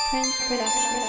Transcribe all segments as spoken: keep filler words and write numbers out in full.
Prince Production.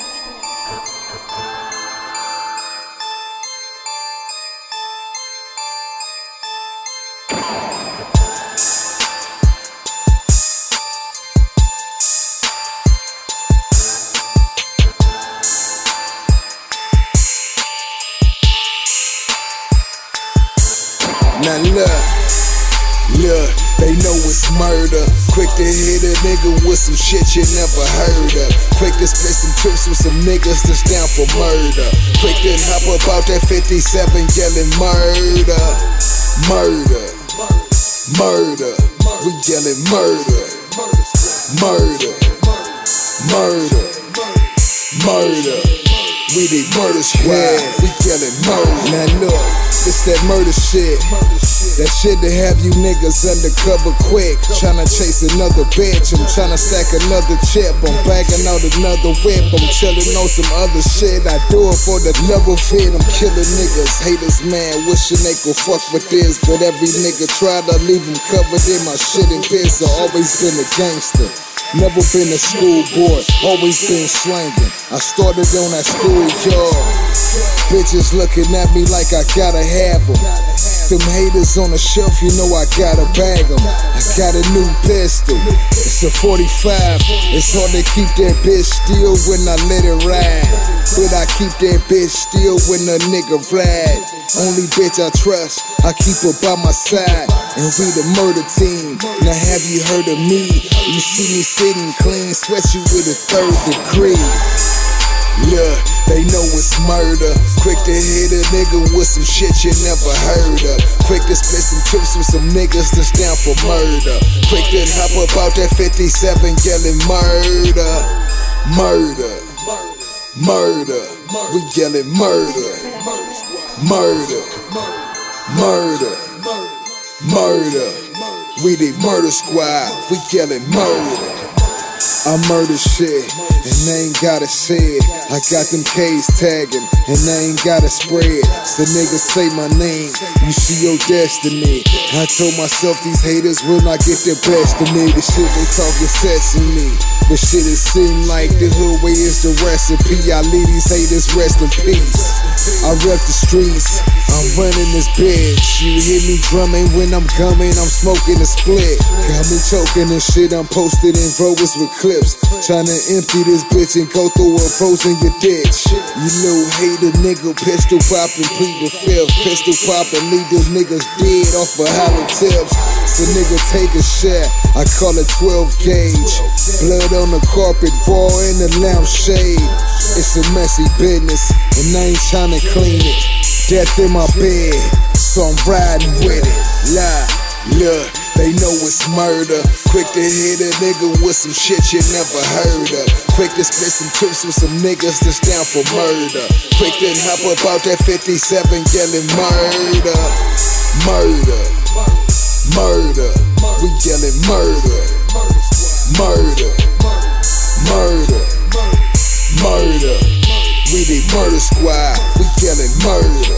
Now look, look, they know it's murder. Quick to hit a nigga with some shit you never heard of. Quick to split some trips with some niggas that's down for murder. Quick to hop up out that fifty-seven yelling murder, murder, murder. We yelling murder, murder, murder, murder. We the murder squad, we yelling murder. Now look, it's that murder shit. That shit to have you niggas undercover quick. Tryna chase another bitch, I'm tryna stack another chip. I'm bagging out another whip, I'm chillin' on some other shit. I do it for the love of it, I'm killing niggas. Haters, man, wishing they could fuck with this. But every nigga try to leave them covered in my shit and piss. I always been a gangster, never been a schoolboy, always been slanging. I started on that schoolyard. Bitches looking at me like I gotta have them. Them haters on the shelf, you know I gotta bag them. I got a new pistol, it's a forty-five. It's hard to keep that bitch still when I let it ride, but I keep that bitch still when a nigga ride. Only bitch I trust, I keep her by my side. And we the murder team, now have you heard of me? You see me sitting clean, sweat you with a third degree. Look, they know it's murder. Quick to hit a nigga with some shit you never heard of. Quick to split some trips with some niggas that's down for murder. Quick to hop up out that fifty-seven yelling murder, murder, murder. We yelling murder, murder, murder, murder. We the murder squad, we yelling murder. I murder shit, and they ain't gotta say it. I got them K's tagging, and they ain't gotta spread. So niggas say my name, you see your destiny. I told myself these haters will not get the best of me. The shit they talking sesame, but shit it seem like the hood way is the recipe. I leave these haters rest in peace. I rep the streets, I'm running this bitch. You hear me drumming when I'm coming, I'm smoking a split. Got me choking and shit, I'm posted in rovers with clips. Tryna empty this bitch and go through a frozen your ditch. You little hater nigga, pistol poppin', plead the fifth. Pistol poppin', leave them niggas dead off of hollow tips. So nigga take a shot, I call it twelve gauge. Blood on the carpet, raw in the lampshade. It's a messy business, and I ain't tryna clean it. Death in my bed, so I'm riding with it. Lie, look, they know it's murder. Quick to hit a nigga with some shit you never heard of. Quick to split some trips with some niggas that's down for murder. Quick to hop up out that fifty-seven yelling murder, murder, murder. We yelling murder, murder, murder, murder. We the murder squad, we yelling murder.